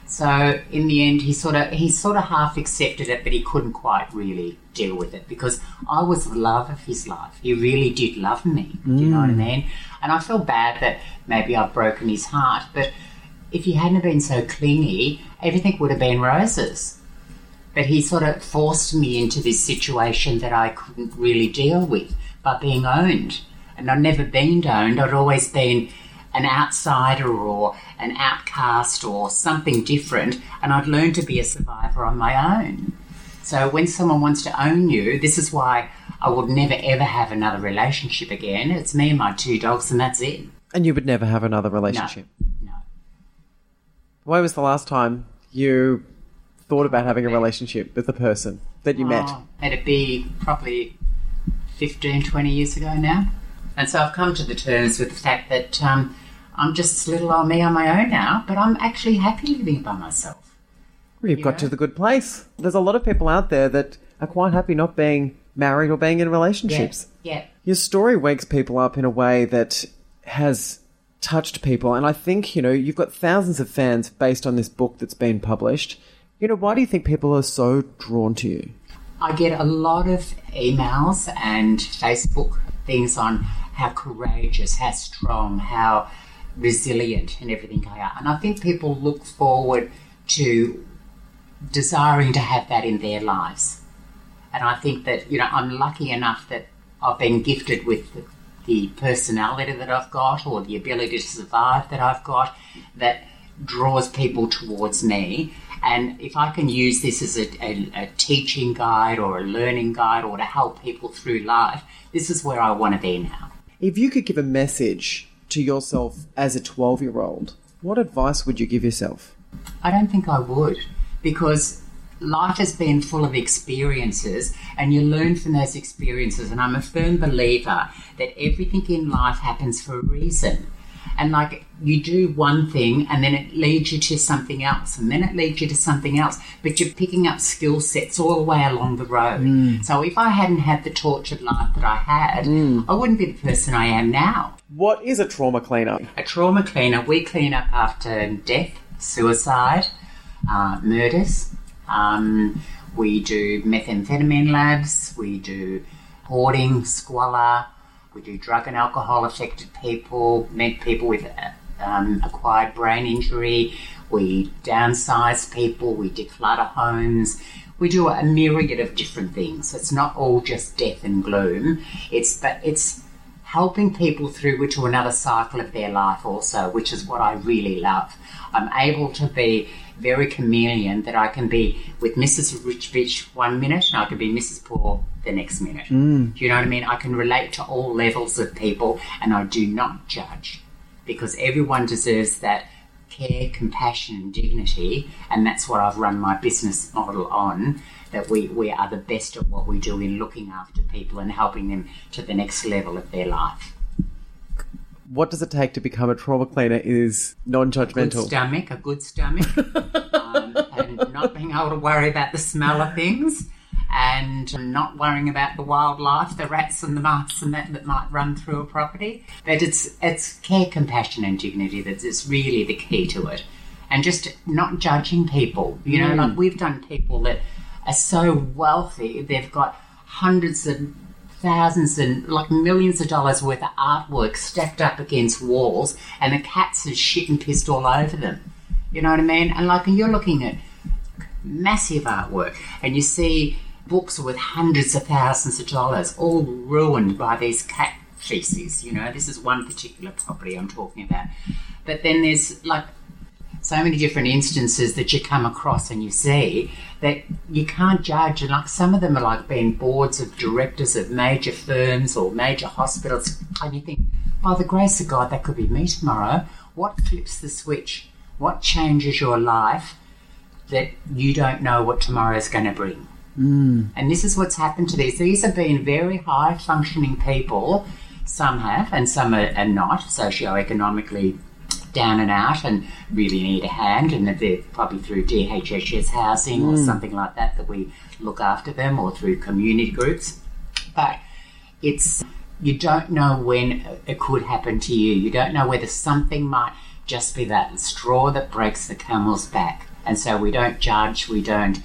So in the end, he sort of he sort of half accepted it, but he couldn't quite really deal with it because I was the love of his life. He really did love me. Mm. Do you know what I mean? And I feel bad that maybe I've broken his heart, but if he hadn't been so clingy, everything would have been roses. But he sort of forced me into this situation that I couldn't really deal with by being owned. And I'd never been owned. I'd always been an outsider or an outcast or something different, and I'd learned to be a survivor on my own. So when someone wants to own you, this is why I would never ever have another relationship again. It's me and my two dogs and that's it. And you would never have another relationship? No. no. When was the last time you thought about having a relationship with the person that you oh, met? It'd be probably fifteen, twenty years ago now. And so I've come to the terms with the fact that um, I'm just little old me on my own now, but I'm actually happy living by myself. Well, you've you got know? to the good place. There's a lot of people out there that are quite happy not being married or being in relationships. Yeah, yeah. Your story wakes people up in a way that has touched people. And I think, you know, you've got thousands of fans based on this book that's been published. You know, why do you think people are so drawn to you? I get a lot of emails and Facebook things on how courageous, how strong, how resilient and everything I are. And I think people look forward to desiring to have that in their lives. And I think that, you know, I'm lucky enough that I've been gifted with the, the personality that I've got or the ability to survive that I've got that draws people towards me. And if I can use this as a, a, a teaching guide or a learning guide or to help people through life, this is where I want to be now. If you could give a message to yourself as a twelve-year-old, what advice would you give yourself? I don't think I would, because life has been full of experiences and you learn from those experiences, and I'm a firm believer that everything in life happens for a reason. And, like, you do one thing and then it leads you to something else and then it leads you to something else. But you're picking up skill sets all the way along the road. Mm. So if I hadn't had the tortured life that I had, mm. I wouldn't be the person I am now. What is a trauma cleaner? A trauma cleaner, we clean up after death, suicide, uh, murders. Um, we do methamphetamine labs. We do hoarding, squalor. We do drug and alcohol affected people, people with um, acquired brain injury. We downsize people. We declutter homes. We do a myriad of different things. It's not all just death and gloom. It's but it's helping people through to another cycle of their life also, which is what I really love. I'm able to be very chameleon, that I can be with Missus Rich Bitch one minute and I can be Missus Poor the next minute. Mm. Do you know what I mean? I can relate to all levels of people and I do not judge, because everyone deserves that care, compassion and dignity, and that's what I've run my business model on, that we, we are the best at what we do in looking after people and helping them to the next level of their life. What does it take to become a trauma cleaner is non-judgmental? A good stomach, a good stomach, um, and not being able to worry about the smell of things, and not worrying about the wildlife, the rats and the mice and that that might run through a property. But it's it's care, compassion and dignity that's is really the key to it. And just not judging people. You know, mm. like we've done people that are so wealthy, they've got hundreds of thousands and like millions of dollars worth of artwork stacked up against walls, and the cats are shit and pissed all over them. You know what I mean? And like you're looking at massive artwork and you see books worth hundreds of thousands of dollars all ruined by these cat feces. You know, this is one particular property I'm talking about. But then there's like so many different instances that you come across and you see that you can't judge. And like some of them are like being boards of directors of major firms or major hospitals, and you think, by the grace of God, that could be me tomorrow. What flips the switch? What changes your life that you don't know what tomorrow is going to bring? Mm. And this is what's happened to these. These have been very high functioning people. Some have and some are, are not socioeconomically down and out and really need a hand, and that they're probably through D H H S housing mm. or something like that that we look after them, or through community groups. But it's, you don't know when it could happen to you. You don't know whether something might just be that straw that breaks the camel's back. And so we don't judge, we don't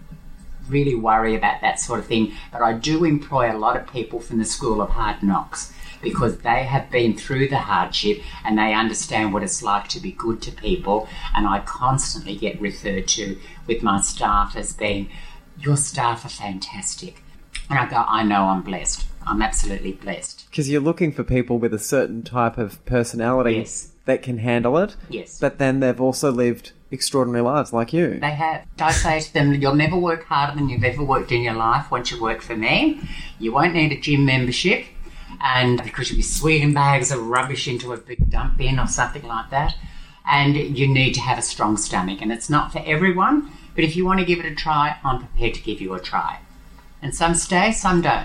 really worry about that sort of thing. But I do employ a lot of people from the School of Hard Knocks, because they have been through the hardship and they understand what it's like to be good to people. And I constantly get referred to with my staff as being, your staff are fantastic. And I go, I know I'm blessed. I'm absolutely blessed. Because you're looking for people with a certain type of personality yes. that can handle it. Yes. But then they've also lived extraordinary lives like you. They have. I say to them, you'll never work harder than you've ever worked in your life once you work for me. You won't need a gym membership, and because you'll be sweating bags of rubbish into a big dump bin or something like that. And you need to have a strong stomach. And it's not for everyone, but if you want to give it a try, I'm prepared to give you a try. And some stay, some don't.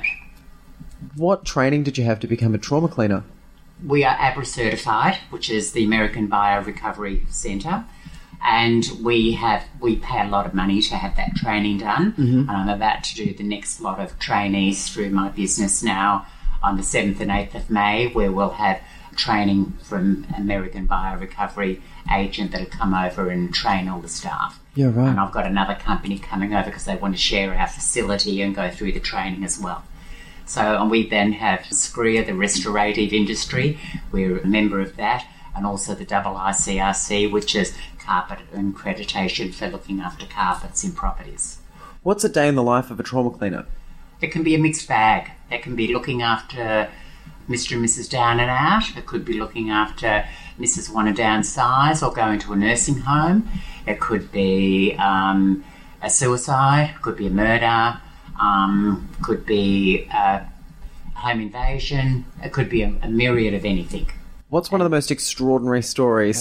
What training did you have to become a trauma cleaner? We are A B R A certified, which is the American Bio-Recovery Centre. And we have we pay a lot of money to have that training done. Mm-hmm. And I'm about to do the next lot of trainees through my business now on the seventh and eighth of May, where we'll have training from American Bio-Recovery agent that'll come over and train all the staff. Yeah, right. And I've got another company coming over because they want to share our facility and go through the training as well. So, and we then have S C R I A, the restorative industry. We're a member of that, and also the I I C R C, which is carpet accreditation for looking after carpets in properties. What's a day in the life of a trauma cleaner? It can be a mixed bag. It can be looking after Mister and Missus Down and Out. It could be looking after Missus Want to Downsize or going to a nursing home. It could be um, a suicide. It could be a murder. Um, could be a home invasion. It could be a, a myriad of anything. What's one of the most extraordinary stories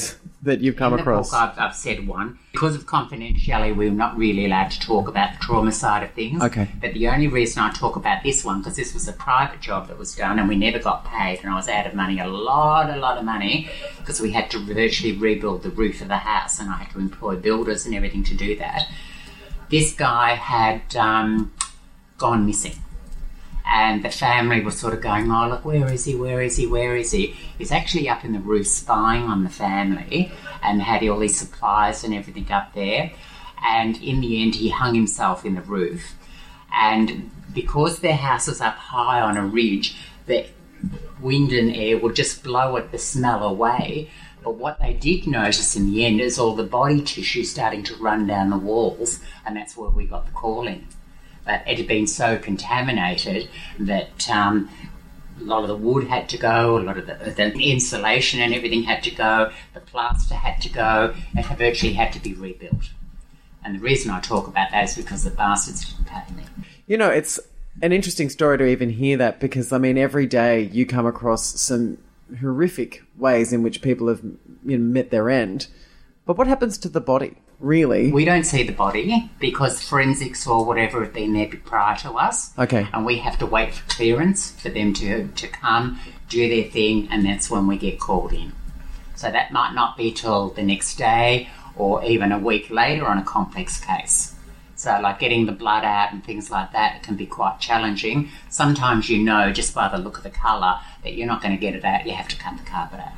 that you've come In the across? book, I've, I've said one. Because of confidentiality, we're not really allowed to talk about the trauma side of things. Okay. But the only reason I talk about this one, because this was a private job that was done and we never got paid, and I was out of money, a lot, a lot of money, because we had to virtually rebuild the roof of the house and I had to employ builders and everything to do that. This guy had um, gone missing. And the family was sort of going, oh, look, where is he, where is he, where is he? He's actually up in the roof spying on the family and had all his supplies and everything up there. And in the end, he hung himself in the roof. And because their house was up high on a ridge, the wind and air would just blow it, the smell away. But what they did notice in the end is all the body tissue starting to run down the walls, and that's where we got the call in. But it had been so contaminated that um, a lot of the wood had to go, a lot of the, the insulation and everything had to go, the plaster had to go, it virtually had to be rebuilt. And the reason I talk about that is because the bastards didn't pay me. You know, it's an interesting story to even hear that because, I mean, every day you come across some horrific ways in which people have, you know, met their end. But what happens to the body, really? We don't see the body because forensics or whatever have been there prior to us. Okay. And we have to wait for clearance for them to, to come, do their thing, and that's when we get called in. So that might not be till the next day or even a week later on a complex case. So like getting the blood out and things like that can be quite challenging. Sometimes you know just by the look of the colour that you're not going to get it out, you have to cut the carpet out.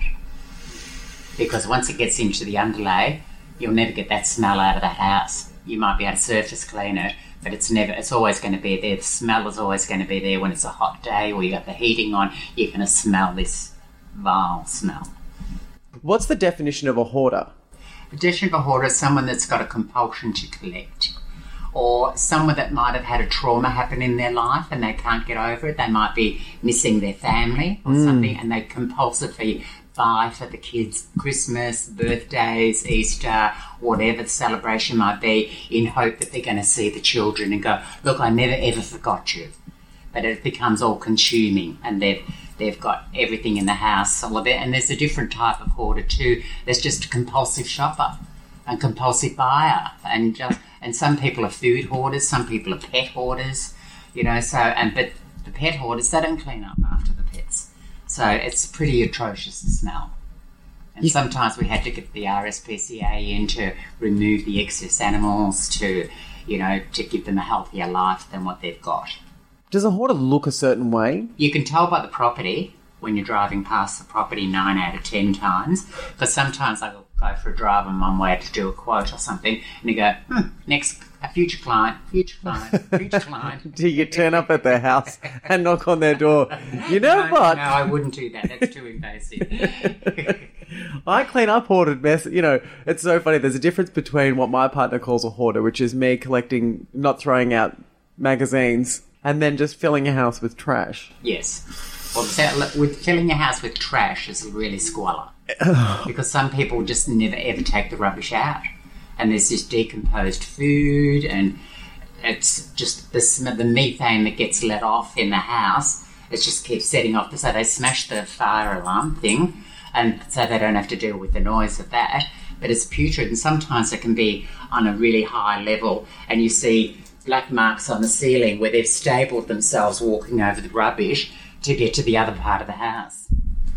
Because once it gets into the underlay, you'll never get that smell out of that house. You might be able to surface clean it, but it's never. It's always going to be there. The smell is always going to be there when it's a hot day or you got the heating on. You're going to smell this vile smell. What's the definition of a hoarder? The definition of a hoarder is someone that's got a compulsion to collect, or someone that might have had a trauma happen in their life and they can't get over it. They might be missing their family or mm. something, and they compulsively buy for the kids Christmas, birthdays, Easter, whatever the celebration might be, in hope that they're going to see the children and go, look, I never ever forgot you. But it becomes all consuming and they've they've got everything in the house, all of it. And there's a different type of hoarder too. There's just a compulsive shopper and compulsive buyer, and just and some people are food hoarders, some people are pet hoarders, you know. So and but the pet hoarders, they don't clean up after the pets. So it's pretty atrocious, the smell. And yeah. Sometimes we had to get the R S P C A in to remove the excess animals to, you know, to give them a healthier life than what they've got. Does a hoarder look a certain way? You can tell by the property when you're driving past the property nine out of ten times. Because sometimes I will go for a drive on one way to do a quote or something and you go, hmm, next, a future client, future client, future client. Do you turn up at their house and knock on their door? You know no, what? No, I wouldn't do that. That's too invasive. I clean up hoarded mess. You know, it's so funny. There's a difference between what my partner calls a hoarder, which is me collecting, not throwing out magazines, and then just filling your house with trash. Yes. Well, with filling your house with trash is really squalor. Because some people just never ever take the rubbish out. And there's this decomposed food, and it's just the, the methane that gets let off in the house. It just keeps setting off. So they smash the fire alarm thing, and so they don't have to deal with the noise of that. But it's putrid, and sometimes it can be on a really high level, and you see black marks on the ceiling where they've stapled themselves walking over the rubbish to get to the other part of the house.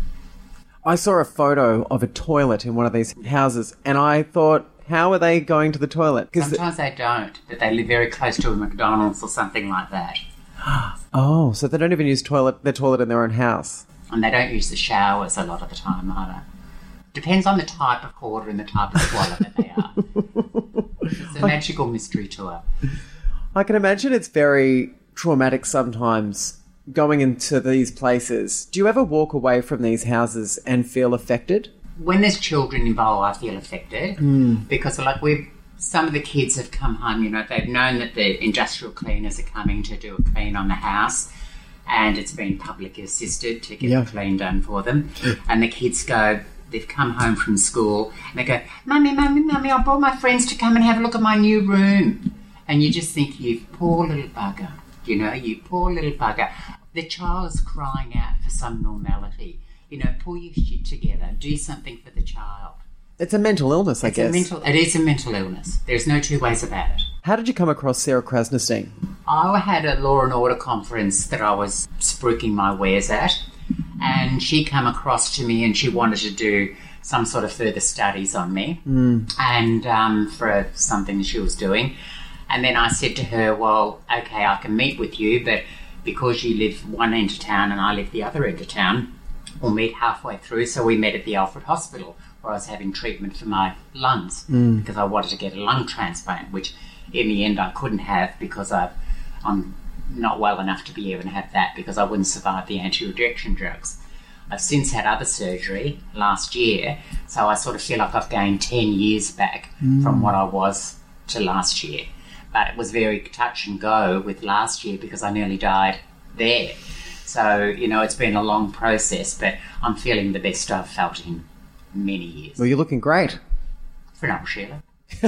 I saw a photo of a toilet in one of these houses, and I thought, how are they going to the toilet? Sometimes they don't, but they live very close to a McDonald's or something like that. Oh, so they don't even use toilet their toilet in their own house. And they don't use the showers a lot of the time either. Depends on the type of hoarder and the type of squalor that they are. It's a magical mystery tour. I can imagine it's very traumatic sometimes going into these places. Do you ever walk away from these houses and feel affected? When there's children involved, I feel affected mm. because, like, we've some of the kids have come home. You know, they've known that the industrial cleaners are coming to do a clean on the house, and it's been publicly assisted to get yeah. the clean done for them. And the kids go, they've come home from school, and they go, "Mummy, mummy, mummy, I brought my friends to come and have a look at my new room." And you just think, you poor little bugger. You know, you poor little bugger. The child is crying out for some normality. You know, pull your shit together. Do something for the child. It's a mental illness, I it's guess. A mental, it is a mental illness. There's no two ways about it. How did you come across Sarah Krasnostein? I had a Law and Order conference that I was spruiking my wares at, and she came across to me and she wanted to do some sort of further studies on me mm. and um, for something that she was doing. And then I said to her, well, okay, I can meet with you, but because you live one end of town and I live the other end of town, we'll meet halfway through. So we met at the Alfred Hospital where I was having treatment for my lungs mm. because I wanted to get a lung transplant, which in the end I couldn't have because I, I'm not well enough to be able to have that because I wouldn't survive the anti-rejection drugs. I've since had other surgery last year, so I sort of feel like I've gained ten years back mm. from what I was to last year. But it was very touch and go with last year because I nearly died there. So, you know, it's been a long process, but I'm feeling the best I've felt in many years. Well, you're looking great. For now, Sheila.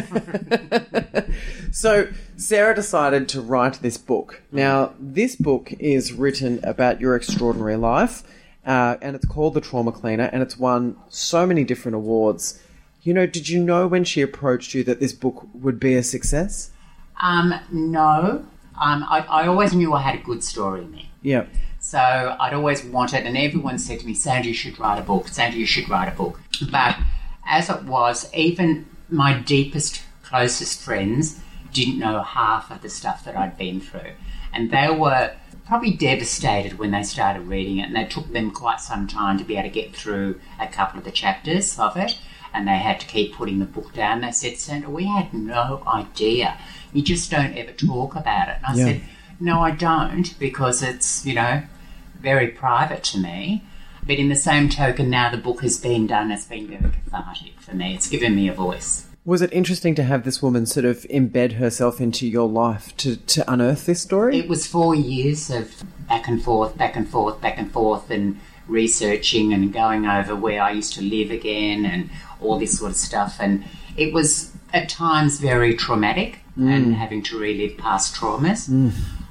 So, Sarah decided to write this book. Now, this book is written about your extraordinary life, uh, and it's called The Trauma Cleaner, and it's won so many different awards. You know, did you know when she approached you that this book would be a success? Um, no. Um, I, I always knew I had a good story in me. Yeah. So I'd always wanted, and everyone said to me, Sandra, you should write a book. Sandra, you should write a book. But as it was, even my deepest, closest friends didn't know half of the stuff that I'd been through. And they were probably devastated when they started reading it, and it took them quite some time to be able to get through a couple of the chapters of it, and they had to keep putting the book down. They said, Sandra, we had no idea. You just don't ever talk about it. And I yeah. said, no, I don't, because it's, you know, very private to me. But in the same token, now the book has been done, it's been very cathartic for me. It's given me a voice. Was it interesting to have this woman sort of embed herself into your life to, to unearth this story? It was four years of back and forth, back and forth, back and forth, and researching and going over where I used to live again and all this sort of stuff. And it was at times very traumatic mm. and having to relive past traumas. Mm.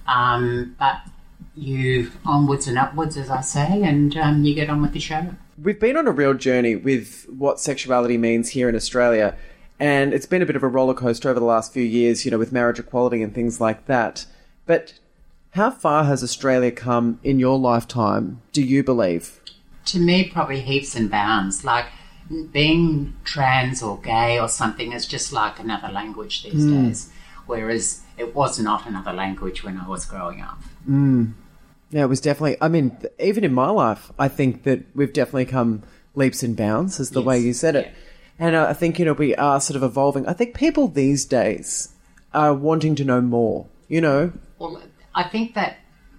Um, but you onwards and upwards, as I say, and um, you get on with the show. We've been on a real journey with what sexuality means here in Australia, and it's been a bit of a roller coaster over the last few years, you know, with marriage equality and things like that. But how far has Australia come in your lifetime, do you believe? To me, probably heaps and bounds. Like, being trans or gay or something is just like another language these mm. days, whereas it was not another language when I was growing up. Mm. Yeah, it was definitely, I mean, even in my life, I think that we've definitely come leaps and bounds, is the yes. way you said it. Yeah. And uh, I think, you know, we are sort of evolving. I think people these days are wanting to know more, you know. Well, I think that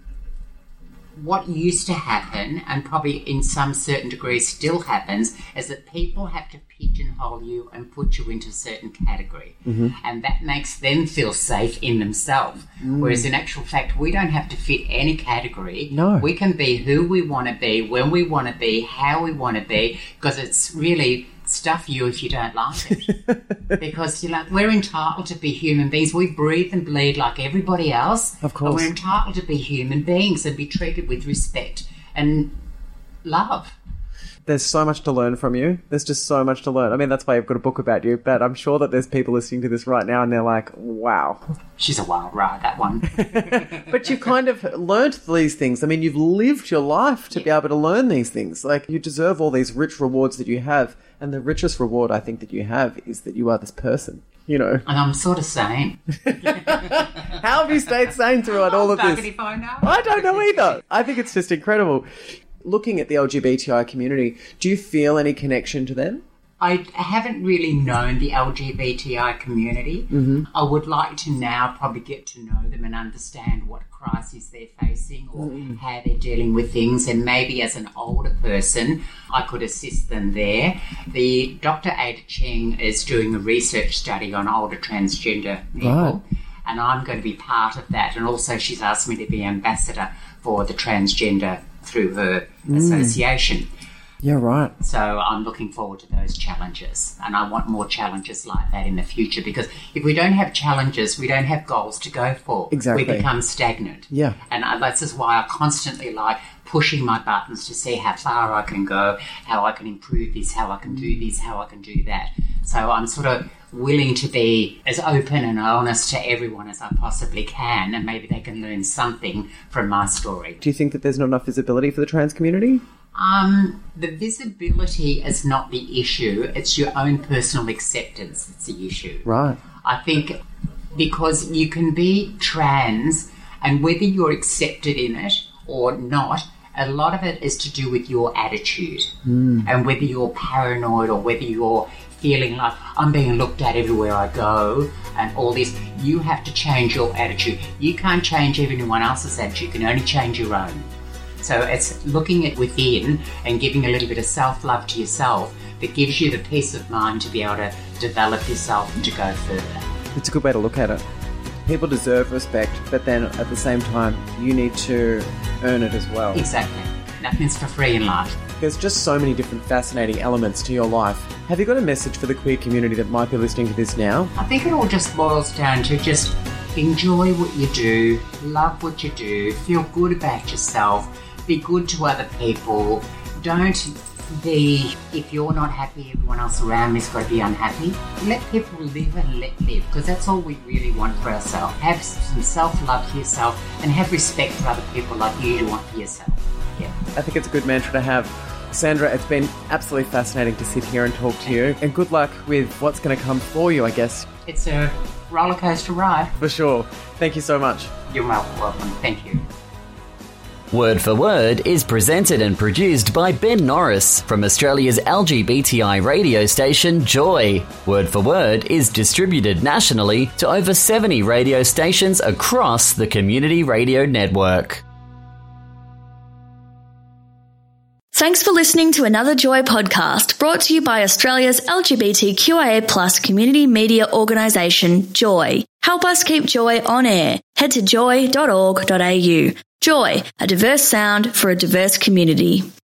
what used to happen, and probably in some certain degree still happens, is that people have to pigeonhole you and put you into a certain category. Mm-hmm. And that makes them feel safe in themselves. Mm. Whereas in actual fact, we don't have to fit any category. No. We can be who we want to be, when we want to be, how we want to be, because it's really stuff you if you don't like it. Because, you know, we're entitled to be human beings. We breathe and bleed like everybody else. Of course. And we're entitled to be human beings and be treated with respect and love. There's so much to learn from you. There's just so much to learn. I mean, that's why I've got a book about you, but I'm sure that there's people listening to this right now and they're like, wow. She's a wild ride, that one. But you've kind of learned these things. I mean, you've lived your life to yeah. be able to learn these things. Like, you deserve all these rich rewards that you have. And the richest reward I think that you have is that you are this person, you know. And I'm sort of sane. How have you stayed sane throughout all of this? If I know. I don't know either. I think it's just incredible. Looking at the L G B T I community, do you feel any connection to them? I haven't really known the L G B T I community. Mm-hmm. I would like to now probably get to know them and understand what crises they're facing or mm. how they're dealing with things, and maybe as an older person I could assist them there. The Doctor Ada Cheng is doing a research study on older transgender people, right. and I'm going to be part of that, and also she's asked me to be ambassador for the transgender through her mm. association. Yeah, right. So I'm looking forward to those challenges, and I want more challenges like that in the future, because if we don't have challenges, we don't have goals to go for. Exactly. We become stagnant. Yeah. And this is why I constantly like pushing my buttons to see how far I can go, how I can improve this, how I can do this, how I can do that. So I'm sort of willing to be as open and honest to everyone as I possibly can, and maybe they can learn something from my story. Do you think that there's not enough visibility for the trans community? Um, the visibility is not the issue. It's your own personal acceptance that's the issue. Right. I think because you can be trans, and whether you're accepted in it or not, a lot of it is to do with your attitude. Mm. And whether you're paranoid or whether you're feeling like I'm being looked at everywhere I go and all this, you have to change your attitude. You can't change everyone else's attitude. You can only change your own. So it's looking at within and giving a little bit of self-love to yourself that gives you the peace of mind to be able to develop yourself and to go further. It's a good way to look at it. People deserve respect, but then at the same time, you need to earn it as well. Exactly. Nothing's for free in life. There's just so many different fascinating elements to your life. Have you got a message for the queer community that might be listening to this now? I think it all just boils down to just enjoy what you do, love what you do, feel good about yourself, be good to other people. Don't be, if you're not happy, everyone else around you's got to be unhappy. Let people live and let live, because that's all we really want for ourselves. Have some self-love for yourself and have respect for other people like you want for yourself. Yeah. I think it's a good mantra to have. Sandra, it's been absolutely fascinating to sit here and talk to you, and good luck with what's going to come for you, I guess. It's a roller coaster ride. For sure. Thank you so much. You're welcome. Thank you. Word for Word is presented and produced by Ben Norris from Australia's L G B T I radio station Joy. Word for Word is distributed nationally to over seventy radio stations across the Community Radio Network. Thanks for listening to another Joy podcast brought to you by Australia's L G B T Q I A plus community media organisation, Joy. Help us keep Joy on air. Head to joy dot org dot a u. Joy, a diverse sound for a diverse community.